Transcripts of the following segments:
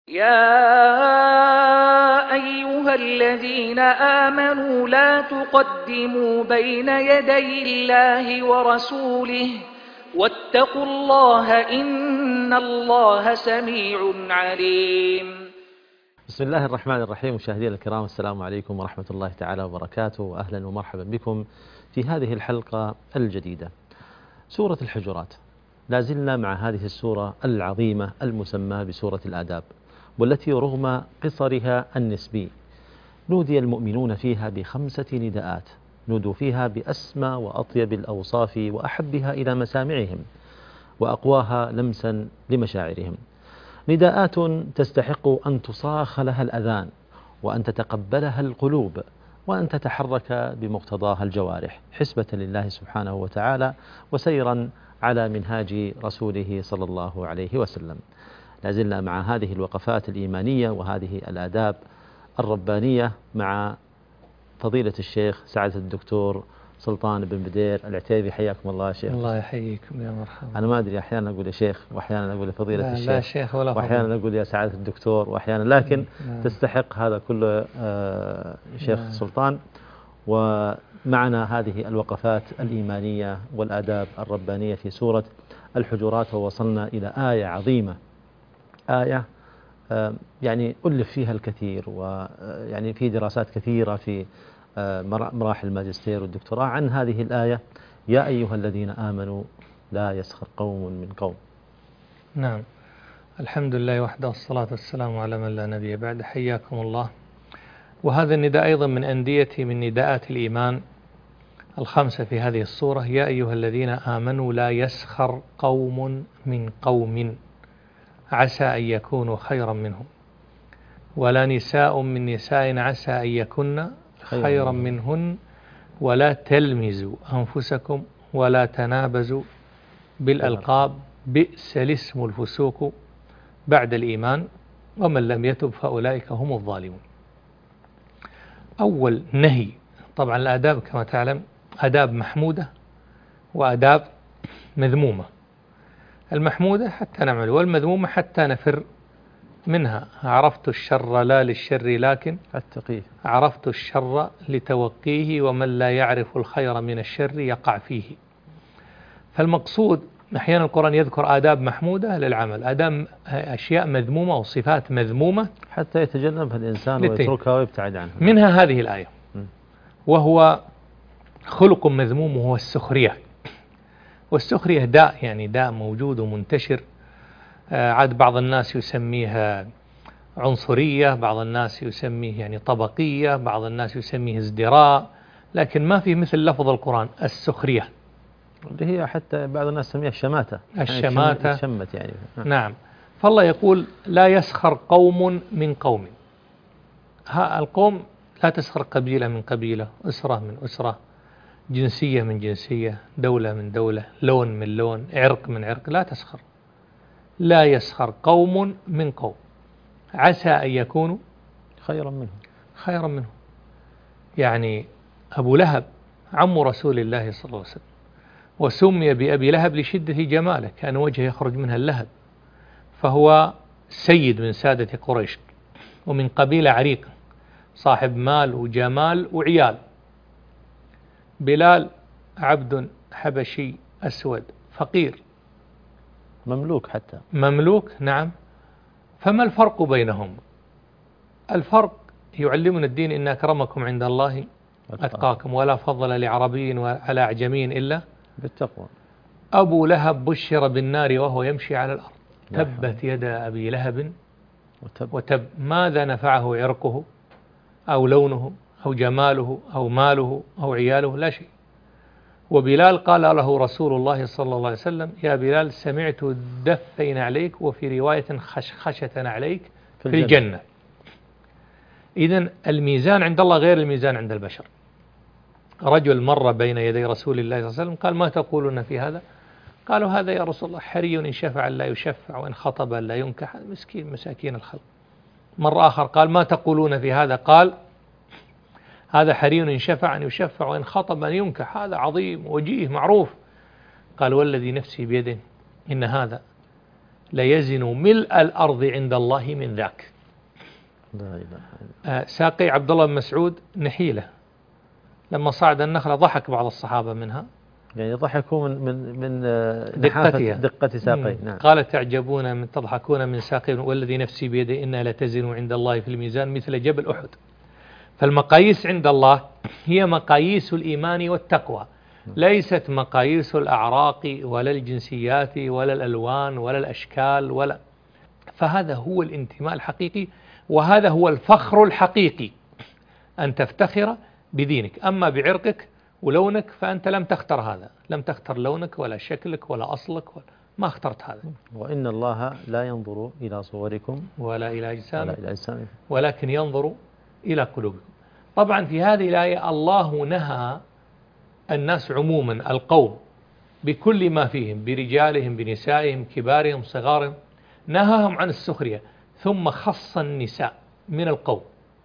يا أيها الذين آمنوا لا تقدموا بين يدي الله ورسوله واتقوا الله إن الله سميع عليم. بسم الله الرحمن الرحيم. مشاهدينا الكرام، السلام عليكم ورحمة الله تعالى وبركاته، وأهلا ومرحبا بكم في هذه الحلقة الجديدة. سورة الحجرات، لازلنا مع هذه السورة العظيمة المسمى بسورة الآداب، والتي رغم قصرها النسبي نودي المؤمنون فيها ب5 نداءات، نودوا فيها بأسمى وأطيب الأوصاف وأحبها إلى مسامعهم وأقواها لمسا لمشاعرهم. نداءات تستحق أن تصاخ لها الأذان، وأن تتقبلها القلوب، وأن تتحرك بمقتضاها الجوارح، حسبة لله سبحانه وتعالى وسيرا على منهاج رسوله صلى الله عليه وسلم. لازلنا مع هذه الوقفات الإيمانية وهذه الآداب الربانية مع فضيلة الشيخ سعادة الدكتور سلطان بن بدير العتيبي. حياكم الله يا شيخ. الله يحييكم يا مرحبا. أنا ما أدري، أحيانا أقول يا شيخ وأحيانا أقول فضيلة الشيخ، لا شيخ ولا وأحيانا أقول يا سعادة الدكتور، وأحيانا لكن تستحق هذا كله شيخ سلطان. ومعنا هذه الوقفات الإيمانية والآداب الربانية في سورة الحجرات، ووصلنا إلى آية عظيمة، آية يعني ألف فيها الكثير، ويعني في دراسات كثيرة في مراحل الماجستير والدكتوراه عن هذه الآية: يا أيها الذين آمنوا لا يسخر قوم من قوم. نعم، الحمد لله وحده، والصلاة والسلام على من لا نبي بعد. حياكم الله. وهذا النداء أيضا من من نداءات الإيمان الخمسة في هذه السورة: يا أيها الذين آمنوا لا يسخر قوم من قوم عسى أن يكونوا خيرا منهم، ولا نساء من نساء عسى أن يكن خيرا منهن، ولا تلمزوا أنفسكم ولا تنابزوا بالألقاب بئس الاسم الفسوق بعد الإيمان ومن لم يتب فأولئك هم الظالمون. أول نهي، طبعا الآداب كما تعلم آداب محمودة وآداب مذمومة. المحمودة حتى نعمل، والمذمومة حتى نفر منها. عرفت الشر لا للشر لكن أتقيه، عرفت الشر لتوقيه، ومن لا يعرف الخير من الشر يقع فيه. فالمقصود أحيانا القرآن يذكر آداب محمودة للعمل، آداب أشياء مذمومة وصفات مذمومة حتى يتجنبها الإنسان ويتركها ويبتعد عنها. منها هذه الآية، وهو خلق مذموم وهو السخرية. والسخرية داء، يعني داء موجود ومنتشر. عاد بعض الناس يسميها عنصرية، بعض الناس يسميه يعني طبقية، بعض الناس يسميه ازدراء، لكن ما في مثل لفظ القرآن السخرية، اللي هي حتى بعض الناس يسميها الشماتة. الشماتة يعني شمت يعني. نعم. فالله يقول لا يسخر قوم من قوم. القوم لا تسخر قبيلة من قبيلة، أسرة من أسرة، جنسية من جنسية، دولة من دولة، لون من لون، عرق من عرق، لا تسخر. لا يسخر قوم من قوم عسى أن يكونوا خيرا منهم. يعني أبو لهب عم رسول الله صلى الله عليه وسلم، وسمي بأبي لهب لشدة جماله، كان وجهه يخرج منها اللهب، فهو سيد من سادة قريش ومن قبيلة عريقة، صاحب مال وجمال وعيال. بلال عبد حبشي أسود فقير، مملوك، حتى مملوك. نعم. فما الفرق بينهم؟ الفرق يعلمنا الدين: إن أكرمكم عند الله أتقاكم، ولا فضل لعربي على أعجمي إلا بالتقوى. أبو لهب بشر بالنار وهو يمشي على الأرض، تبت يدا أبي لهب وتب. ماذا نفعه عرقه أو لونه أو جماله أو ماله أو عياله؟ لا شيء. وبلال قال له رسول الله صلى الله عليه وسلم: يا بلال سمعت دفين عليك، وفي رواية خشخشة عليك في الجنة. إذن الميزان عند الله غير الميزان عند البشر. رجل مر بين يدي رسول الله صلى الله عليه وسلم قال: ما تقولون في هذا؟ قالوا: هذا يا رسول الله حري إن شفع لا يشفع، وإن خطب لا ينكح. مسكين، مساكين الخلق. مر آخر قال: ما تقولون في هذا؟ قال: هذا حري إن شفع أن يشفع، وإن خطب أن ينكح. هذا عظيم وجيه معروف. قال: والذي نفسي بيده إن هذا ليزن ملء الأرض عند الله من ذاك. لا إله إلا ساقي عبد الله بن مسعود نحيلة لما صعد النخلة ضحك بعض الصحابة منها، يعني ضحكوا من دقتها دقة ساقيه. نعم. قال تعجبون من تضحكون من ساقي والذي نفسي بيده إنها لتزن عند الله في الميزان مثل جبل أحد. فالمقاييس عند الله هي مقاييس الإيمان والتقوى، ليست مقاييس الأعراق ولا الجنسيات ولا الألوان ولا الأشكال فهذا هو الانتماء الحقيقي، وهذا هو الفخر الحقيقي، أن تفتخر بدينك. أما بعرقك ولونك فأنت لم تختر هذا، لم تختر لونك ولا شكلك ولا أصلك ما اخترت هذا. وإن الله لا ينظر إلى صوركم ولا إلى أجسامكم ولكن ينظر إلى قلوبكم. طبعا في هذه الآية الله نهى الناس عموما، القوم بكل ما فيهم، برجالهم بنسائهم كبارهم صغارهم، نهاهم عن السخرية، ثم خص النساء من القوم.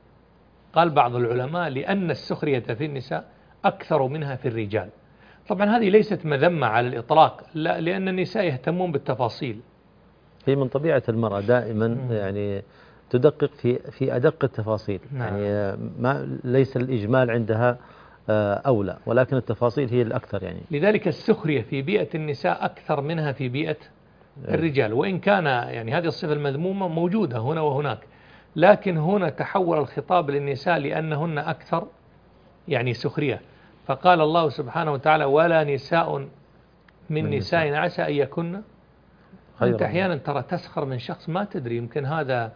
قال بعض العلماء لأن السخرية في النساء أكثر منها في الرجال. طبعا هذه ليست مذمة على الإطلاق، لا، لأن النساء يهتمون بالتفاصيل. هي من طبيعة المرأة دائما يعني تدقق في أدق التفاصيل. نعم. يعني ليس الإجمال عندها أولى، ولكن التفاصيل هي الأكثر. يعني لذلك السخرية في بيئة النساء أكثر منها في بيئة الرجال، وإن كان يعني هذه الصفة المذمومة موجودة هنا وهناك، لكن هنا تحول الخطاب للنساء لأنهن أكثر يعني سخرية. فقال الله سبحانه وتعالى ولا نساء من نساء عسى أن يكن. أنت أحيانا ترى تسخر من شخص ما تدري، يمكن هذا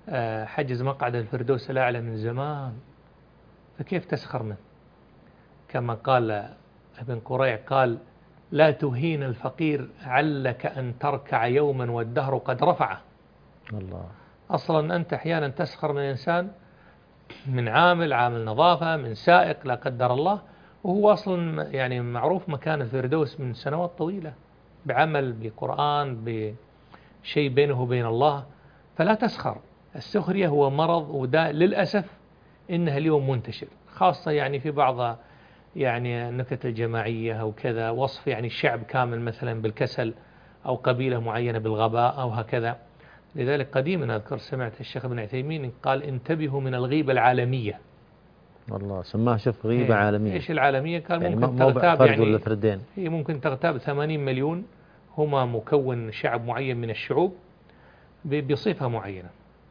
حجز مقعد الفردوس الأعلى من زمان، فكيف تسخر منه؟ كما قال ابن قريع قال لا تهين الفقير علك أن تركع يوما والدهر قد رفعه. الله. أصلا أنت أحيانا تسخر من إنسان، من عامل نظافة، من سائق لا قدر الله، وهو أصلا يعني معروف مكان الفردوس من سنوات طويلة بعمل بقرآن بشيء بينه وبين الله. فلا تسخر. السخرية هو مرض وداء للأسف إنها اليوم منتشر، خاصة يعني في بعض يعني النكت الجماعية أو كذا، وصف يعني الشعب كامل مثلا بالكسل أو قبيلة معينة بالغباء أو هكذا. لذلك قديما أذكر سمعت الشيخ ابن عثيمين قال انتبهوا من الغيبة العالمية. والله سماها شوف غيبة عالمية. إيش العالمية؟ قال يعني ممكن تغتاب ولا فردين. هي ممكن تغتاب 80 مليون هما مكون شعب معين من الشعوب بصفة معينة،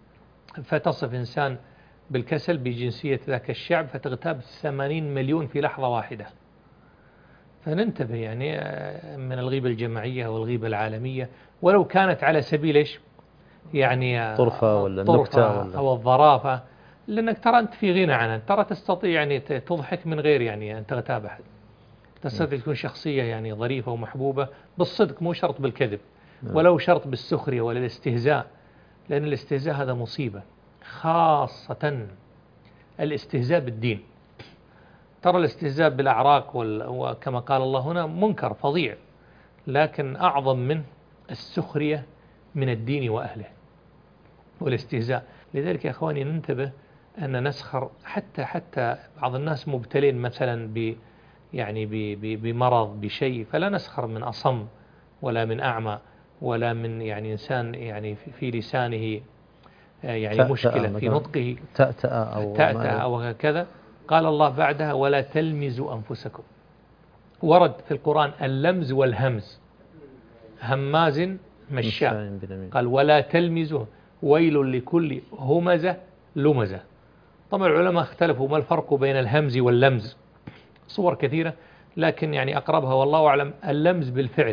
فتصف إنسان بالكسل بجنسية ذاك الشعب فتغتاب 80 مليون في لحظة واحدة. فننتبه يعني من الغيبة الجماعية والغيبة العالمية، ولو كانت على سبيل إيش يعني طرفة ولا نكتة أو الظرافة، لأنك ترى أنت في غنى عنها، ترى تستطيع يعني تضحك من غير يعني أن تغتاب أحد، تستطيع تكون شخصية يعني ظريفة ومحبوبة بالصدق، مو شرط بالكذب، ولو شرط بالسخرية ولا الاستهزاء، لأن الاستهزاء هذا مصيبة، خاصة الاستهزاء بالدين. ترى الاستهزاء بالأعراق وكما قال الله هنا منكر فظيع، لكن أعظم من السخرية من الدين وأهله والاستهزاء. لذلك يا أخواني ننتبه أن نسخر، حتى بعض الناس مبتلين مثلا بمرض بشيء، فلا نسخر من أصم ولا من أعمى ولا من يعني إنسان يعني في لسانه يعني مشكلة في نطقه تأتأ أو هكذا. قال الله بعدها ولا تلمزوا أنفسكم. ورد في القرآن اللمز والهمز، هماز مشاء، قال ولا تلمزوا ويل لكل همزة لمزة. طبعا العلماء اختلفوا ما الفرق بين الهمز واللمز، صور كثيرة، لكن يعني أقربها والله أعلم اللمز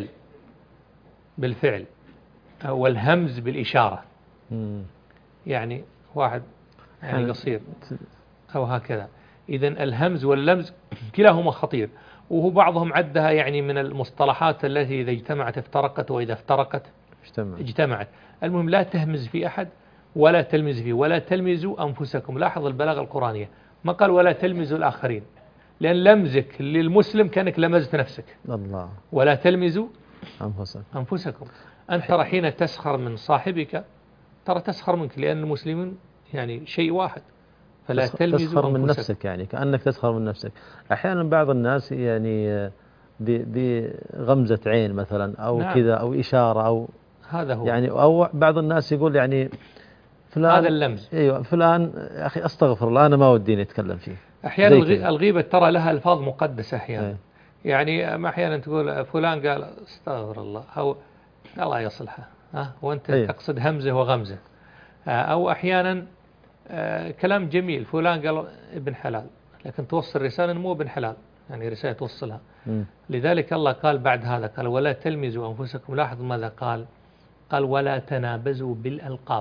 بالفعل والهمز بالإشارة، يعني واحد يعني قصير أو هكذا. إذن الهمز واللمز كلاهما خطير، وهو بعضهم عدها يعني من المصطلحات التي إذا اجتمعت افترقت وإذا افترقت اجتمعت. المهم لا تهمز في أحد ولا تلمز فيه، ولا تلمزوا أنفسكم. لاحظ البلاغة القرآنية، ما قال ولا تلمزوا الآخرين، لأن لمزك للمسلم كأنك لمزت نفسك. الله. ولا تلمزوا أنفسكم. أنت ترى حين تسخر من صاحبك ترى تسخر منك، لأن المسلمين يعني شيء واحد، فلا تلمزوا تسخر من نفسك، يعني كأنك تسخر من نفسك. أحيانا بعض الناس يعني بغمزة عين مثلا أو نعم. كذا أو إشارة أو هذا هو. يعني أو بعض الناس يقول يعني فلان، هذا اللمز. أيوة فلان يا أخي أستغفر الله أنا ما وديني أتكلم فيه. أحيانا الغيبة ترى لها ألفاظ مقدسة أحيانا. يعني أحيانا تقول فلان قال استغفر الله، أو الله يصلحه، وأنت تقصد همزة وغمزة. أو أحيانا كلام جميل، فلان قال ابن حلال، لكن توصل رسالة مو ابن حلال، يعني رسالة توصلها. لذلك الله قال بعد هذا قال ولا تلمزوا أنفسكم. لاحظ ماذا قال ولا تنابزوا بالألقاب.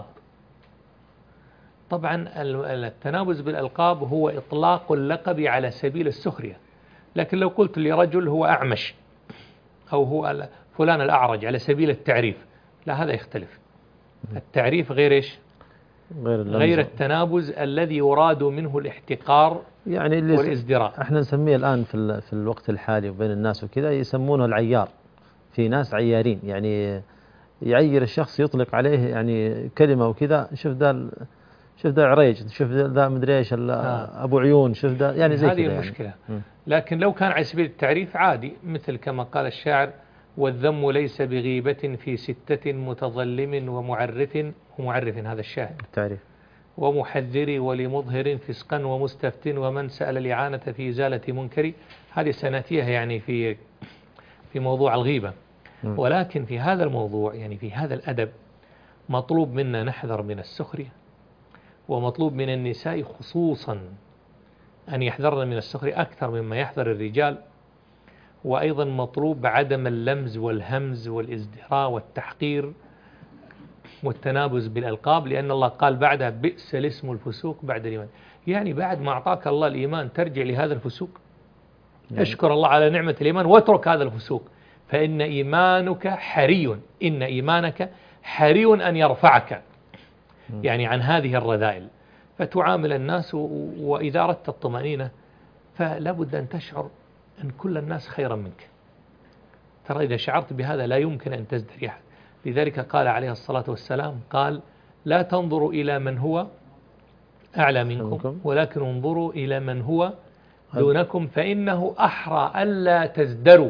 طبعا التنابز بالألقاب هو إطلاق اللقب على سبيل السخرية، لكن لو قلت لرجل هو أعمش أو هو فلان الأعرج على سبيل التعريف، لا، هذا يختلف. التعريف غير إيش؟ غير التنابز الذي يراد منه الاحتقار يعني والازدراء. احنا نسميه الآن في الوقت الحالي وبين الناس وكذا يسمونه العيار. في ناس عيارين، يعني يعير الشخص، يطلق عليه يعني كلمة وكذا، شوف ذا عريج، شوف ذا مدري ايش ابو عيون، شوف ذا، يعني زي كذا. هذه المشكلة. لكن لو كان على سبيل التعريف عادي، مثل كما قال الشاعر والذم ليس بغيبة في ستة متظلم ومعرف هذا الشاعر التعريف، ومحذر ولمظهر فسقا ومستفت ومن سأل الإعانة في إزالة منكر. هذه سناتيها يعني في موضوع الغيبة. ولكن في هذا الموضوع يعني في هذا الأدب مطلوب منا نحذر من السخرية، ومطلوب من النساء خصوصا أن يحذرن من السخرية أكثر مما يحذر الرجال. وأيضا مطلوب عدم اللمز والهمز والازدراء والتحقير والتنابز بالألقاب، لأن الله قال بعدها بئس الاسم الفسوق بعد الإيمان. يعني بعد ما أعطاك الله الإيمان ترجع لهذا الفسوق؟ اشكر الله على نعمة الإيمان واترك هذا الفسوق، فإن إيمانك حري، إن إيمانك حري أن يرفعك يعني عن هذه الرذائل. فتعامل الناس، وإذا أردت الطمأنينة فلا بد أن تشعر أن كل الناس خيرا منك. ترى إذا شعرت بهذا لا يمكن أن تزدري أحد. لذلك قال عليه الصلاة والسلام قال لا تنظروا إلى من هو أعلى منكم، ولكن انظروا إلى من هو دونكم، فإنه أحرى ألا تزدروا.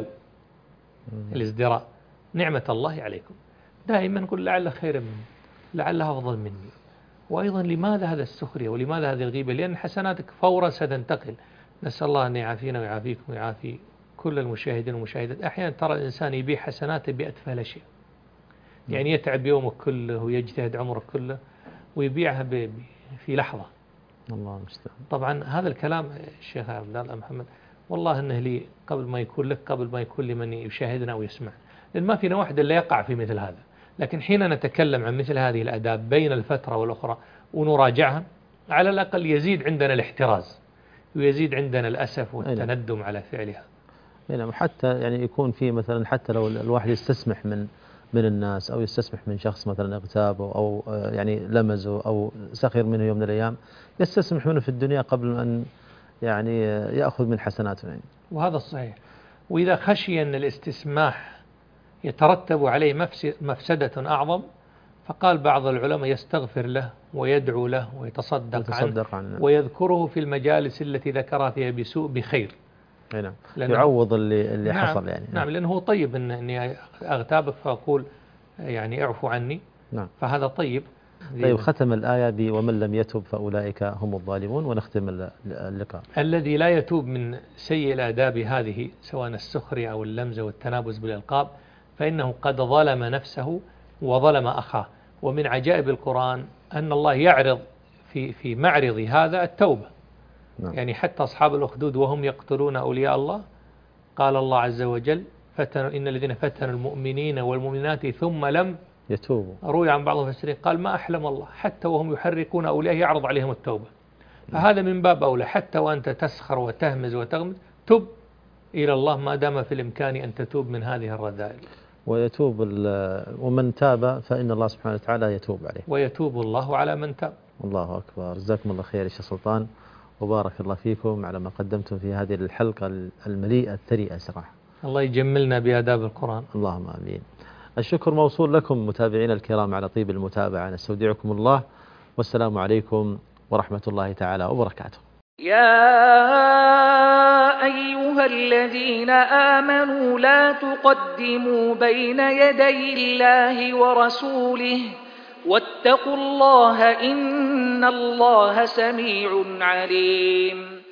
الازدراء نعمة الله عليكم. دائما نقول لعل خير مني، لعلها أفضل مني. وأيضا لماذا هذا السخرية ولماذا هذه الغيبة؟ لأن حسناتك فورا ستنتقل. نسأل الله أن يعافينا ويعافيكم ويعافي كل المشاهدين والمشاهدات. أحيانا ترى الإنسان يبيع حسناته بأتفه شيء، يعني يتعب يومه كله ويجتهد عمره كله ويبيعها في لحظة. الله المستعان. طبعا هذا الكلام الشيخ عبد الله محمد والله أنه لي قبل ما يكون لك، قبل ما يكون لمن يشاهدنا أو يسمع، لأن ما فينا واحد إلا يقع في مثل هذا. لكن حين نتكلم عن مثل هذه الآداب بين الفترة والأخرى ونراجعها، على الأقل يزيد عندنا الاحتراز ويزيد عندنا الأسف والتندم على فعلها. نعم. حتى يعني يكون في مثلا، حتى لو الواحد يستسمح من الناس، أو يستسمح من شخص مثلا اغتابه أو يعني لمزه أو سخر منه يوم من الأيام، يستسمح منه في الدنيا قبل أن يعني يأخذ من حسناته يعني. وهذا صحيح. وإذا خشي أن الاستسماح يترتب عليه مفسدة أعظم، فقال بعض العلماء يستغفر له ويدعو له ويتصدق عنه ويذكره في المجالس التي ذكرها فيها بسوء بخير. نعم. يعوض اللي حصل يعني. نعم. لأنه طيب أني أغتابك فأقول يعني اعفو عني. نعم. فهذا طيب. طيب، ختم الآية ومن لم يتب فأولئك هم الظالمون، ونختم اللقاء. الذي لا يتوب من سيء الآداب هذه، سواء السخرية أو اللمز والتنابز بالألقاب، فإنه قد ظلم نفسه وظلم أخاه. ومن عجائب القرآن أن الله يعرض في معرض هذا التوبة. نعم. يعني حتى أصحاب الأخدود وهم يقتلون أولياء الله، قال الله عز وجل إن الذين فتنوا المؤمنين والمؤمنات ثم لم يتوبوا. روي عن بعض المفسرين قال ما أحلم الله، حتى وهم يحرقون أولياء يعرض عليهم التوبة. فهذا من باب أولى، حتى وأنت تسخر وتهمز وتغمز تب إلى الله ما دام في الإمكان أن تتوب من هذه الرذائل. ويتوب ومن تاب فإن الله سبحانه وتعالى يتوب عليه. ويتوب الله على من تاب. الله أكبر. جزاكم الله خير يا شيخ سلطان، وبارك الله فيكم على ما قدمتم في هذه الحلقة المليئة الثريئة صراحة. الله يجملنا بآداب القرآن. اللهم آمين. الشكر موصول لكم متابعينا الكرام على طيب المتابعة. نستودعكم الله، والسلام عليكم ورحمة الله تعالى وبركاته. يا أيها الذين آمنوا لا تقدموا بين يدي الله ورسوله واتقوا الله إن الله سميع عليم